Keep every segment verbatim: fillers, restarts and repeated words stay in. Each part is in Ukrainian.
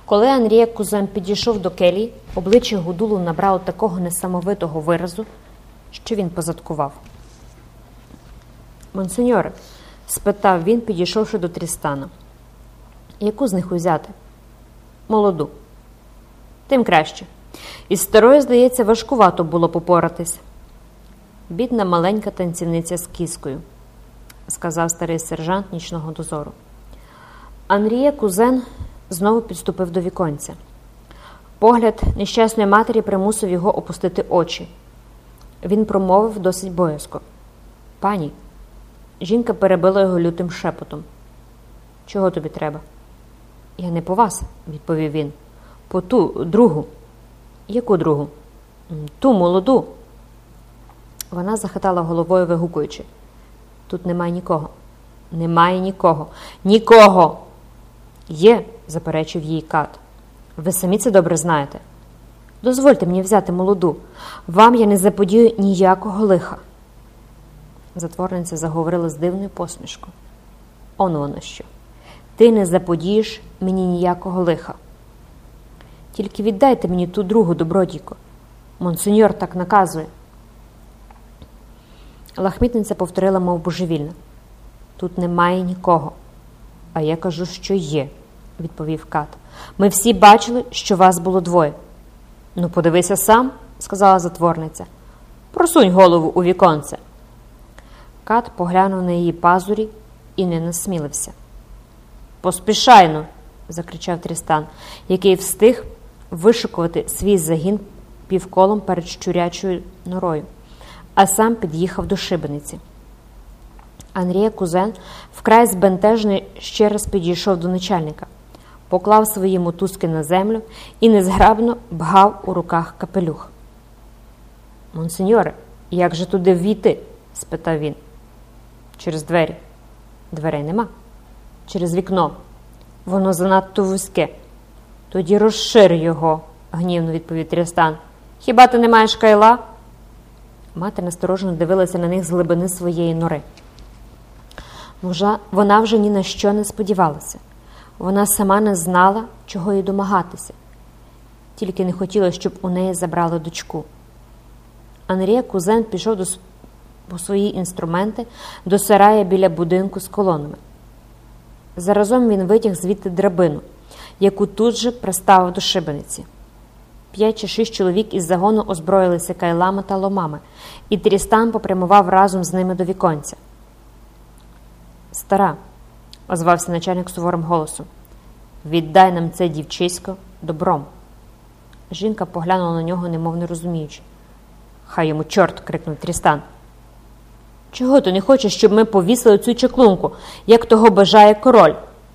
Коли Анрія Кузен підійшов до келії, обличчя Гудулу набрало такого несамовитого виразу, що він позадкував. «Монсеньоре», – спитав він, підійшовши до Трістана, – «яку з них узяти?» «Молоду». «Тим краще. Із старою, здається, важкувато було попоратись». «Бідна маленька танцівниця з кіскою», – сказав старий сержант нічного дозору. Анрія Кузен знову підступив до віконця. Погляд нещасної матері примусив його опустити очі. Він промовив досить боязко. «Пані». Жінка перебила його лютим шепотом. «Чого тобі треба?» «Я не по вас», – відповів він. «По ту, другу». «Яку другу?» «Ту, молоду». Вона захитала головою, вигукуючи. «Тут немає нікого». «Немає нікого». «Нікого!» «Є», – заперечив їй Кат. «Ви самі це добре знаєте». «Дозвольте мені взяти молоду. Вам я не заподію ніякого лиха». Затворниця заговорила з дивною посмішкою. «Он воно що. Ти не заподієш мені ніякого лиха. Тільки віддайте мені ту другу, добродійко. Монсеньор так наказує». Лахмітниця повторила, мов божевільна. «Тут немає нікого». «А я кажу, що є», – відповів Кат. «Ми всі бачили, що вас було двоє». «Ну, подивися сам», – сказала затворниця. «Просунь голову у віконце». Кат поглянув на її пазурі і не насмілився. «Поспішайно!» – закричав Трістан, який встиг вишикувати свій загін півколом перед щурячою норою, а сам під'їхав до шибениці. Анрія Кузен, вкрай збентежений, ще раз підійшов до начальника, поклав свої мотузки на землю і незграбно бгав у руках капелюх. «Монсеньоре, як же туди ввійти?» – спитав він. «Через двері». «Дверей нема». «Через вікно». «Воно занадто вузьке». «Тоді розшир його», – гнівно відповів Трістан. «Хіба ти не маєш кайла?» Мати насторожено дивилася на них з глибини своєї нори. Вона вже ні на що не сподівалася. Вона сама не знала, чого їй домагатися. Тільки не хотіла, щоб у неї забрали дочку. Анрія Кузен пішов до, по свої інструменти до сарая біля будинку з колонами. Заразом він витяг звідти драбину, яку тут же приставив до шибениці. П'ять чи шість чоловік із загону озброїлися кайлами та ломами, і Трістан попрямував разом з ними до віконця. «Стара», – озвався начальник суворим голосом, – «віддай нам це дівчисько добром». Жінка поглянула на нього, немов не розуміючи. «Хай йому чорт!» – крикнув Трістан. «Чого ти не хочеш, щоб ми повісили цю чаклунку, як того бажає король?»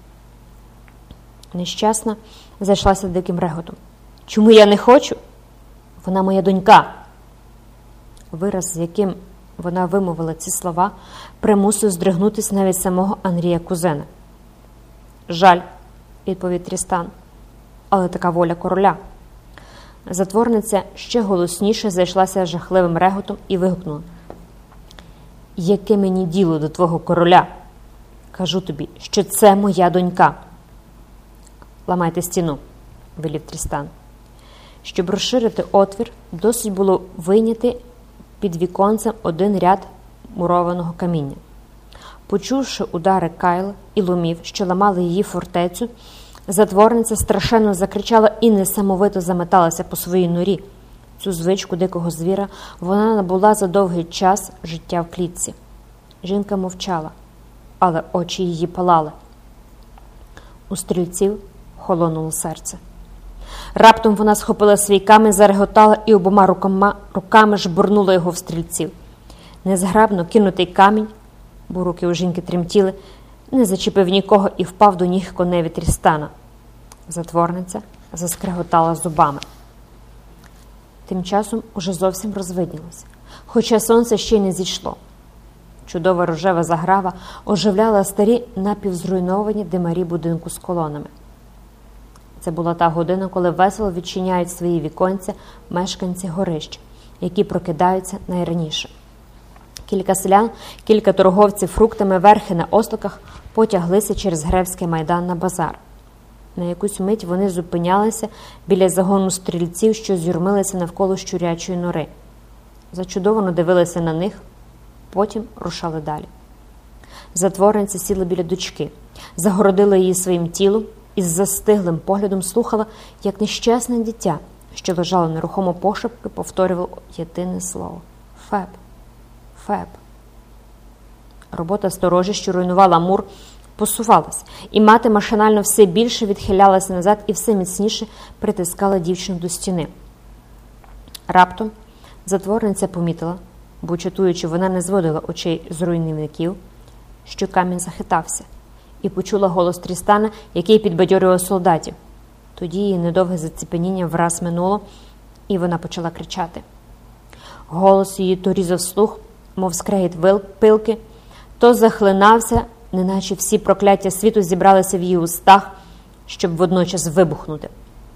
Нещасна зайшлася диким реготом. «Чому я не хочу? Вона моя донька!» Вираз, з яким вона вимовила ці слова, примусив здригнутись навіть самого Анрія Кузена. «Жаль», – відповів Трістан, – «але така воля короля». Затворниця ще голосніше зайшлася жахливим реготом і вигукнула. «Яке мені діло до твого короля? Кажу тобі, що це моя донька». «Ламайте стіну», – велів Трістан. Щоб розширити отвір, досить було вийняти під віконцем один ряд мурованого каміння. Почувши удари кайла і ломів, що ламали її фортецю, затворниця страшенно закричала і несамовито заметалася по своїй норі. Цю звичку дикого звіра вона набула за довгий час життя в клітці. Жінка мовчала, але очі її палали. У стрільців холонуло серце. Раптом вона схопила свій камінь, зареготала і обома руками, руками жбурнула його в стрільців. Незграбно кинутий камінь, бо руки у жінки тремтіли, не зачепив нікого і впав до ніг коневі Трістана. Затворниця заскреготала зубами. Тим часом уже зовсім розвиднілося, хоча сонце ще й не зійшло. Чудова рожева заграва оживляла старі напівзруйновані димарі будинку з колонами. Це була та година, коли весело відчиняють свої віконця мешканці горищ, які прокидаються найраніше. Кілька селян, кілька торговців фруктами верхи на осликах потяглися через Гревський майдан на базар. На якусь мить вони зупинялися біля загону стрільців, що з'юрмилися навколо щурячої нори. Зачудовано дивилися на них, потім рушали далі. Затворниця сіла біля дочки, загородила її своїм тілом і з застиглим поглядом слухала, як нещасне дитя, що лежало нерухомо пошепки, повторювало єдине слово – Феб, Феб. Робота сторожі, що руйнувала мур, посувалась, і мати машинально все більше відхилялася назад і все міцніше притискала дівчину до стіни. Раптом затворниця помітила, бо, чатуючи, вона не зводила очей з руйнівників, що камінь захитався, і почула голос Трістана, який підбадьорював солдатів. Тоді її недовге заціпеніння враз минуло, і вона почала кричати. Голос її то різав слух, мов скрегіт пилки, то захлинався, неначе всі прокляття світу зібралися в її устах, щоб водночас вибухнути.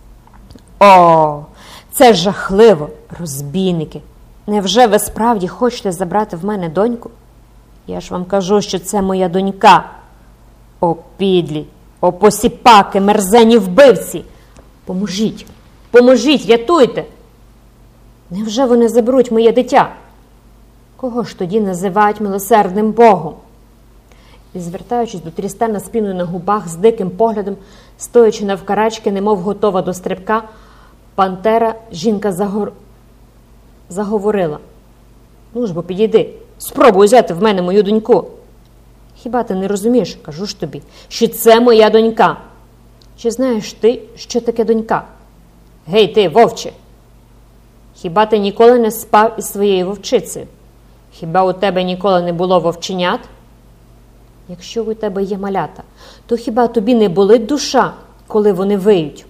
«О, це жахливо, розбійники! Невже ви справді хочете забрати в мене доньку? Я ж вам кажу, що це моя донька! О, підлі! О, посіпаки, мерзені вбивці! Поможіть! Поможіть, рятуйте! Невже вони заберуть моє дитя? Кого ж тоді називають милосердним Богом?» І, звертаючись до Трістана спиною на губах, з диким поглядом, стоячи навкарачки, немов готова до стрибка, пантера, жінка загор... заговорила. «Ну ж бо підійди, спробуй взяти в мене мою доньку. Хіба ти не розумієш, кажу ж тобі, що це моя донька? Чи знаєш ти, що таке донька? Гей ти, вовче! Хіба ти ніколи не спав із своєю вовчицею? Хіба у тебе ніколи не було вовченят? Якщо у тебе є малята, то хіба тобі не болить душа, коли вони виють?»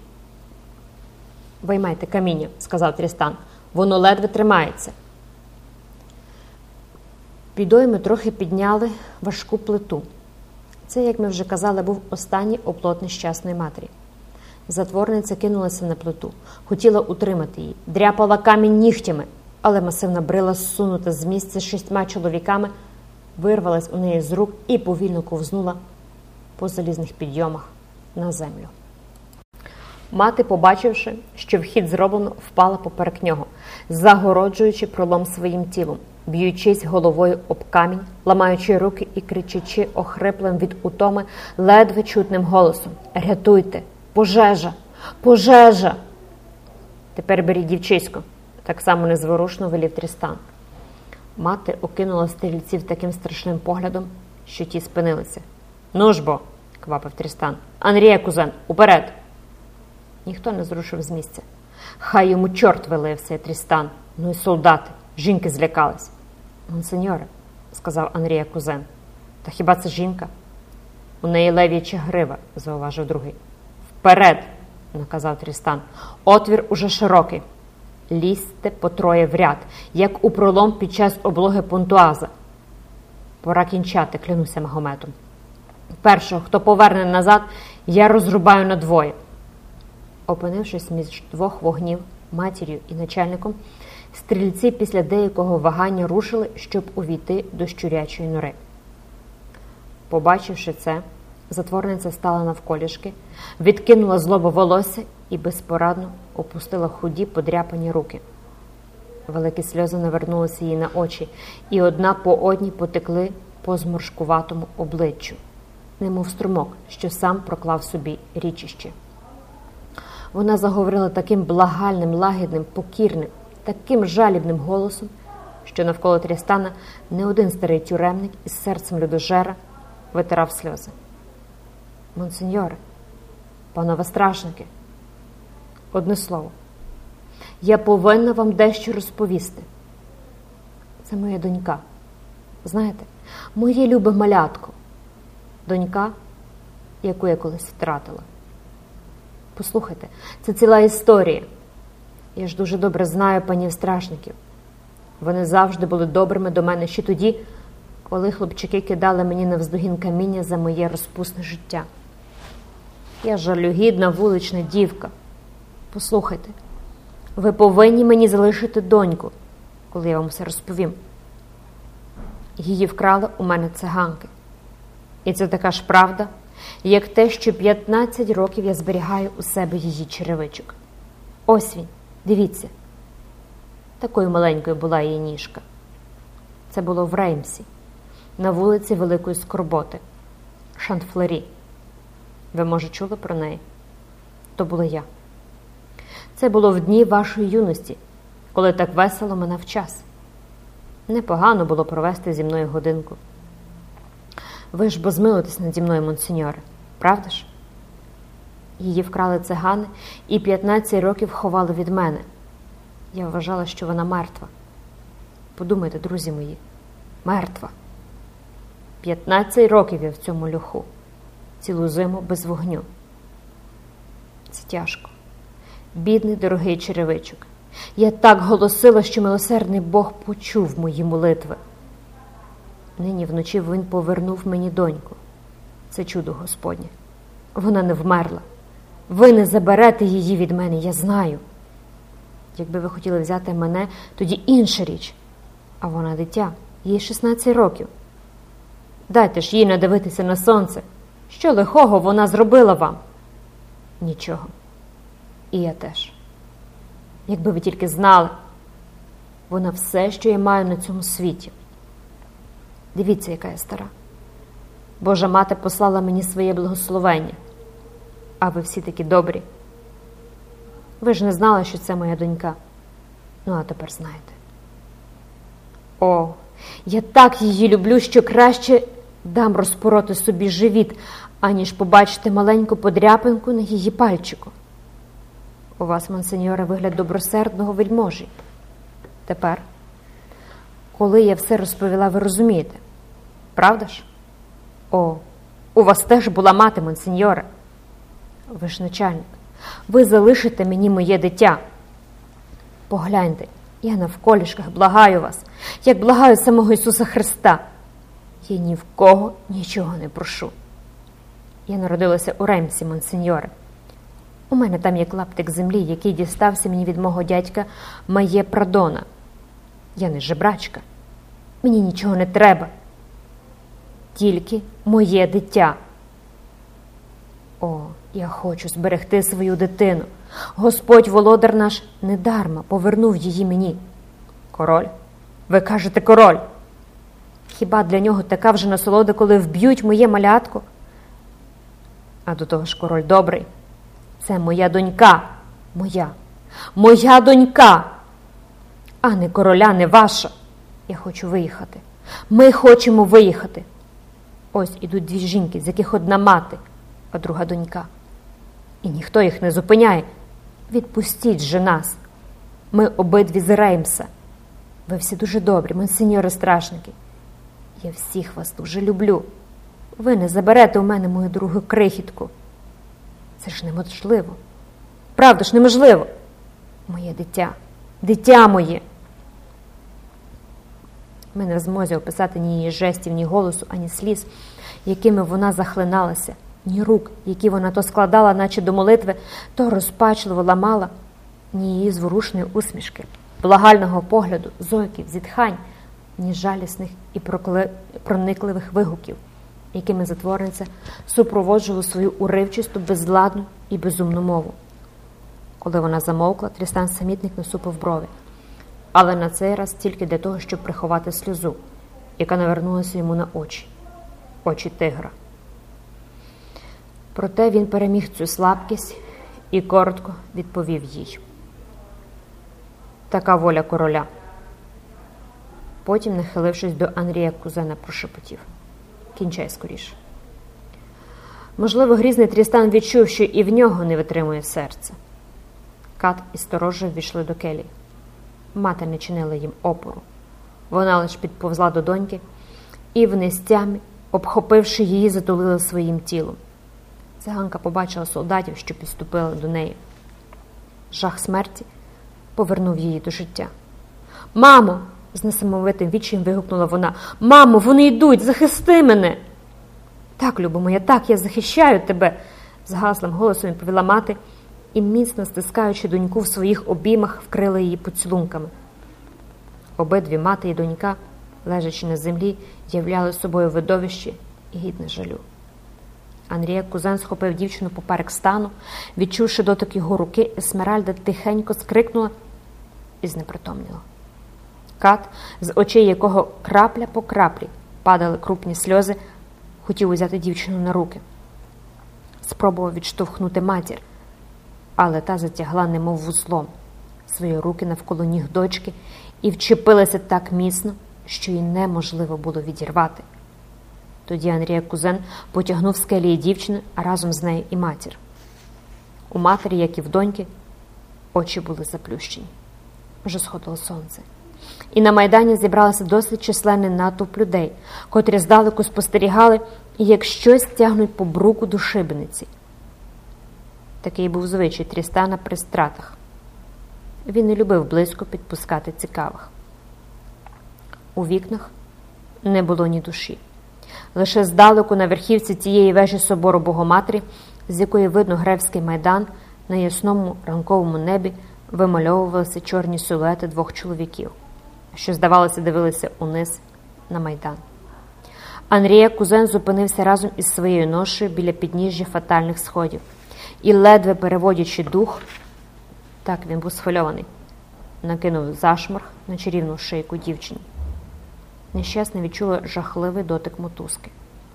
«Виймайте каміння», – сказав Трістан, – «воно ледве тримається». Підойми трохи підняли важку плиту. Це, як ми вже казали, був останній оплот нещасної матері. Затворниця кинулася на плиту, хотіла утримати її, дряпала камінь нігтями, але масивна брила, зсунута з місця шістьма чоловіками, вирвалась у неї з рук і повільно ковзнула по залізних підйомах на землю. Мати, побачивши, що вхід зроблено, впала поперек нього, загороджуючи пролом своїм тілом, б'ючись головою об камінь, ламаючи руки і кричачи охриплим від утоми ледве чутним голосом: «Рятуйте! Пожежа! Пожежа!» «Тепер беріть дівчисько», – так само незворушно велів Трістан. Мати окинула стрільців таким страшним поглядом, що ті спинилися. «Ну ж бо!» – квапив Трістан. «Анрія, кузен, уперед!» Ніхто не зрушив з місця. «Хай йому чорт вилився, Трістан! Ну і солдати! Жінки злякались!» «Монсеньоре», – сказав Анрія кузен. «Та хіба це жінка?» «У неї лев'яча грива», – зауважив другий. «Вперед!» – наказав Трістан. «Отвір уже широкий. Лізьте по троє в ряд, як у пролом під час облоги Понтуаза. Пора кінчати, клянуся Магометом. Першого, хто поверне назад, я розрубаю надвоє». Опинившись між двох вогнів, матір'ю і начальником, стрільці після деякого вагання рушили, щоб увійти до щурячої нори. Побачивши це, затворниця стала навколішки, відкинула злобе волосся і безпорадно опустила худі подряпані руки. Великі сльози навернулися їй на очі, і одна по одній потекли по зморшкуватому обличчю, немов струмок, що сам проклав собі річище. Вона заговорила таким благальним, лагідним, покірним, таким жалібним голосом, що навколо Трістана не один старий тюремник із серцем людожера витирав сльози. «Монсеньоре, панове стражники, одне слово, я повинна вам дещо розповісти. Це моя донька. Знаєте, моє любе малятко. Донька, яку я колись втратила. Послухайте, це ціла історія. Я ж дуже добре знаю панів стражників. Вони завжди були добрими до мене ще тоді, коли хлопчики кидали мені навздогін каміння за моє розпусне життя. Я жалюгідна вулична дівка. Послухайте, ви повинні мені залишити доньку, коли я вам все розповім. Її вкрали у мене циганки. І це така ж правда, як те, що п'ятнадцять років я зберігаю у себе її черевичок. Ось він, дивіться. Такою маленькою була її ніжка. Це було в Реймсі, на вулиці Великої Скорботи, Шанфлері. Ви, може, чули про неї? То була я. Це було в дні вашої юності, коли так весело минав час. Непогано було провести зі мною годинку. Ви ж бо змилуєтесь наді мною, монсеньоре, правда ж? Її вкрали цигани і п'ятнадцять років ховали від мене. Я вважала, що вона мертва. Подумайте, друзі мої, мертва. п'ятнадцять років я в цьому льоху, цілу зиму без вогню. Це тяжко. Бідний, дорогий черевичок. Я так голосила, що милосердний Бог почув мої молитви. Нині вночі він повернув мені доньку. Це чудо Господнє. Вона не вмерла. Ви не заберете її від мене, я знаю. Якби ви хотіли взяти мене, тоді інша річ. А вона дитя, їй шістнадцять років. Дайте ж їй надивитися на сонце. Що лихого вона зробила вам? Нічого. І я теж. Якби ви тільки знали, вона все, що я маю на цьому світі. Дивіться, яка я стара. Божа мати послала мені своє благословення. А ви всі такі добрі. Ви ж не знали, що це моя донька. Ну, а тепер знаєте. О, я так її люблю, що краще дам розпороти собі живіт, аніж побачити маленьку подряпинку на її пальчику. У вас, монсеньоре, вигляд добросердного вельможі. Тепер, коли я все розповіла, ви розумієте. Правда ж? О, у вас теж була мати, монсеньоре. Ви ж начальник. Ви залишите мені моє дитя. Погляньте, я навколішках благаю вас, як благаю самого Ісуса Христа. Я ні в кого нічого не прошу. Я народилася у Реймсі, монсеньоре. У мене там є клаптик землі, який дістався мені від мого дядька Має Прадона. Я не жебрачка. Мені нічого не треба. Тільки моє дитя. О, я хочу зберегти свою дитину. Господь володар наш недарма повернув її мені. Король? Ви кажете король? Хіба для нього така вже насолода, коли вб'ють моє малятко? А до того ж король добрий. Це моя донька. Моя. Моя донька. А не короля, не ваша. Я хочу виїхати. Ми хочемо виїхати. Ось ідуть дві жінки, з яких одна мати, а друга донька. І ніхто їх не зупиняє. Відпустіть же нас. Ми обидві з Реймса. Ви всі дуже добрі, монсеньори страшники. Я всіх вас дуже люблю. Ви не заберете у мене мою другу крихітку. Це ж неможливо. Правда ж, неможливо. Моє дитя. Дитя моє. Ми не в змозі описати ні її жестів, ні голосу, ані сліз, якими вона захлиналася, ні рук, які вона то складала, наче до молитви, то розпачливо ламала, ні її зворушної усмішки, благального погляду, зойків, зітхань, ні жалісних і проникливих вигуків, якими затворниця супроводжувала свою уривчисту, безладну і безумну мову. Коли вона замовкла, Трістан-самітник насупив брови, але на цей раз тільки для того, щоб приховати сльозу, яка навернулася йому на очі, очі тигра. Проте він переміг цю слабкість і коротко відповів їй. Така воля короля. Потім, нахилившись до Анрія кузена, прошепотів. Кінчай скоріше. Можливо, грізний Трістан відчув, що і в нього не витримує серце. Кат і сторожа ввійшли до келії. Мати не чинила їм опору. Вона лиш підповзла до доньки і в нестямі, обхопивши її, затулила своїм тілом. Циганка побачила солдатів, що підступили до неї. Жах смерті повернув її до життя. «Мамо!» – з несамовитим відчаєм вигукнула вона. «Мамо, вони йдуть! Захисти мене!» «Так, любо моя, так, я захищаю тебе!» – згаслим голосом відповіла мати і, міцно стискаючи доньку в своїх обіймах, вкрила її поцілунками. Обидві, мати і донька, лежачи на землі, являли собою видовище і гідне жалю. Анрія Кузен схопив дівчину поперек стану. Відчувши дотик його руки, Есмеральда тихенько скрикнула і знепритомніла. Кат, з очей якого крапля по краплі падали крупні сльози, хотів узяти дівчину на руки. Спробував відштовхнути матір, але та затягла немов вузлом свої руки навколо ніг дочки і вчепилася так міцно, що її неможливо було відірвати. Тоді Анрія Кузен потягнув з келії дівчини, а разом з нею і матір. У матері, як і в доньки, очі були заплющені. Вже сходило сонце. І на Майдані зібралося досить численний натовп людей, котрі здалеку спостерігали, як щось тягнуть по бруку до шибениці. Такий був звичай Трістана при стратах. Він не любив близько підпускати цікавих. У вікнах не було ні душі. Лише здалеку на верхівці тієї вежі собору Богоматері, з якої видно Гревський майдан, на ясному ранковому небі вимальовувалися чорні силуети двох чоловіків, що, здавалося, дивилися униз на майдан. Анрія Кузен зупинився разом із своєю ношею біля підніжжя фатальних сходів і, ледве переводячи дух, так він був схвильований, накинув зашморг на чарівну шийку дівчині. Нещасна відчула жахливий дотик мотузки.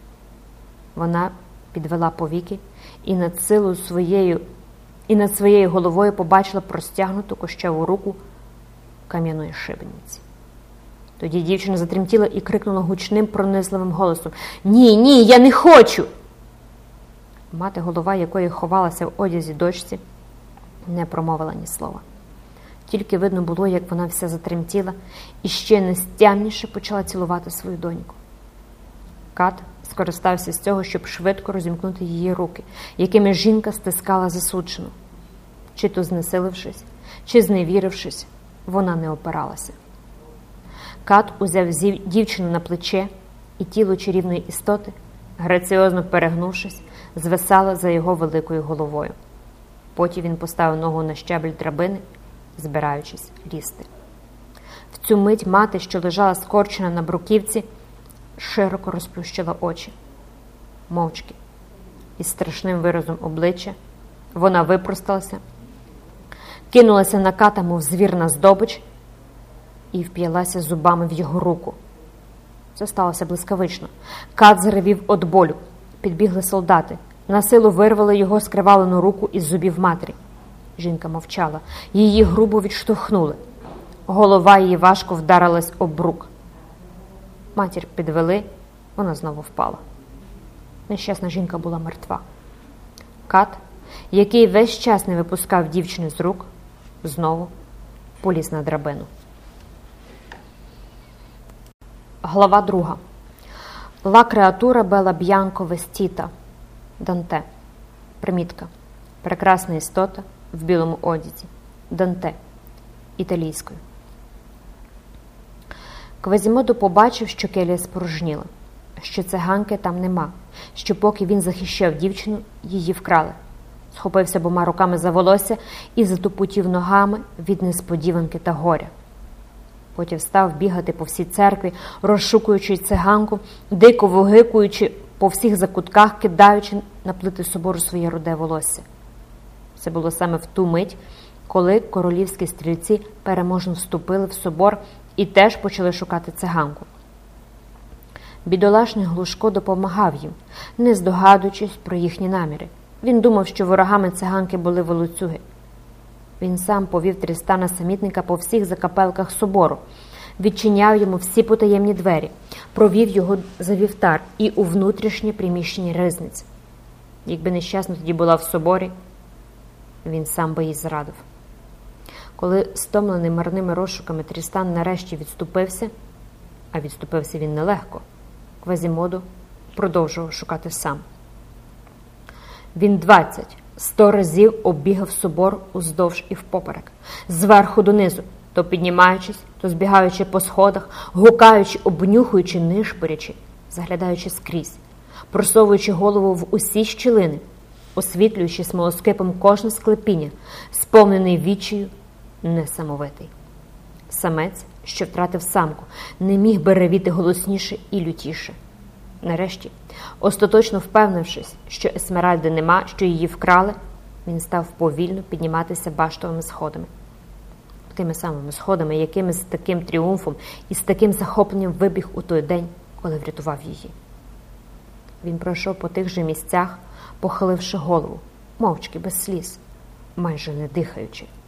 Вона підвела повіки і над силою своєю і над своєю головою побачила простягнуту кощаву руку кам'яної шибениці. Тоді дівчина затремтіла і крикнула гучним пронизливим голосом: «Ні, ні, я не хочу!» Мати, голова якої ховалася в одязі дочці, не промовила ні слова. Тільки видно було, як вона вся затремтіла і ще нестямніше почала цілувати свою доньку. Кат скористався з цього, щоб швидко розімкнути її руки, якими жінка стискала засуджену. Чи то знесилившись, чи зневірившись, вона не опиралася. Кат узяв дівчину на плече, і тіло чарівної істоти, граціозно перегнувшись, звисало за його великою головою. Потім він поставив ногу на щабель драбини, збираючись лізти. В цю мить мати, що лежала скорчена на бруківці, широко розплющила очі. Мовчки, із страшним виразом обличчя, вона випросталася, кинулася на Ката, мов звір на здобич, і вп'ялася зубами в його руку. Це сталося блискавично. Кат заревів від болю. Підбігли солдати. На силу вирвали його скривалену руку із зубів матері. Жінка мовчала. Її грубо відштовхнули. Голова її важко вдарилась об брук. Матір підвели, вона знову впала. Нещасна жінка була мертва. Кат, який весь час не випускав дівчини з рук, знову поліз на драбину. Глава друга. Ла креатура бела б'янко вестіта. Данте. Примітка. Прекрасна істота в білому одязі. Данте. Італійською. Квазімодо побачив, що келія спорожніла, що циганки там нема, що поки він захищав дівчину, її вкрали. Схопився обома руками за волосся і затупотів ногами від несподіванки та горя. Потім став бігати по всій церкві, розшукуючи циганку, дико вигикуючи по всіх закутках, кидаючи на плити собору своє руде волосся. Це було саме в ту мить, коли королівські стрільці переможно вступили в собор і теж почали шукати циганку. Бідолашний Глушко допомагав їм, не здогадуючись про їхні наміри. Він думав, що ворогами циганки були волоцюги. Він сам повів Трістана самітника по всіх закапелках собору, відчиняв йому всі потаємні двері, провів його за вівтар і у внутрішнє приміщення ризниць. Якби нещасна тоді була в соборі, він сам би їй зрадив. Коли, стомлений марними розшуками, Трістан нарешті відступився, а відступився він нелегко, Квазімодо продовжував шукати сам. Він двадцять, сто разів оббігав собор уздовж і впоперек, зверху донизу, то піднімаючись, то збігаючи по сходах, гукаючи, обнюхуючи, нишпорячи, заглядаючи скрізь, просовуючи голову в усі щілини, освітлюючи смолоскипом кожне склепіння, сповнений відчаю, несамовитий. Самець, що втратив самку, не міг би ревіти голосніше і лютіше. Нарешті, остаточно впевнившись, що Есмеральди нема, що її вкрали, він став повільно підніматися баштовими сходами. Тими самими сходами, якими з таким тріумфом і з таким захопленням вибіг у той день, коли врятував її. Він пройшов по тих же місцях, похиливши голову, мовчки, без сліз, майже не дихаючи.